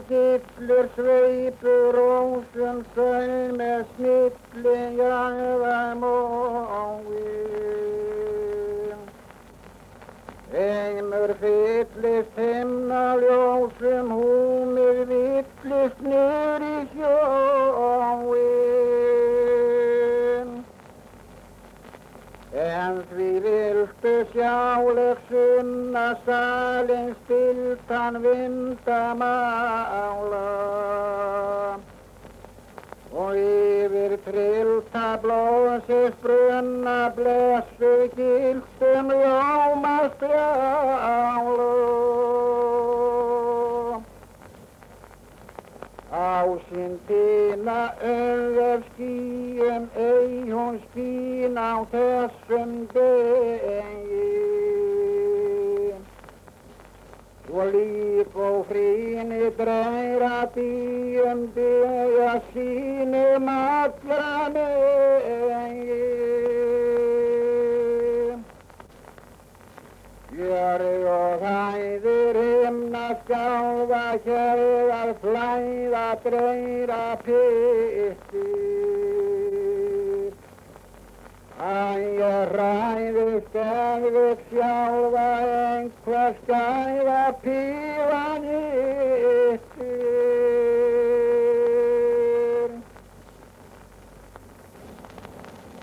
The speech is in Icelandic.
Fyllur sveipur rósum sæl með snilli jarðamóin. Eimur fyllist himnaljósum, húmið villist niður í sjóin. En því viltu sjáleg sunna salin spiltan vindamála og yfir tryllta blóðsins brunna blessuð giltum ljómastrjálu. Á sín tína öðvef skýjum ei hún skín á þessum degi. Svo líf og fríni dreira bíum byrja sínum allra megi. Jörð og hæðir himna skjálfa, hérðar flæða dreira pyttir. Ég ræðist erfitt sjálfa, einhver skæða pílan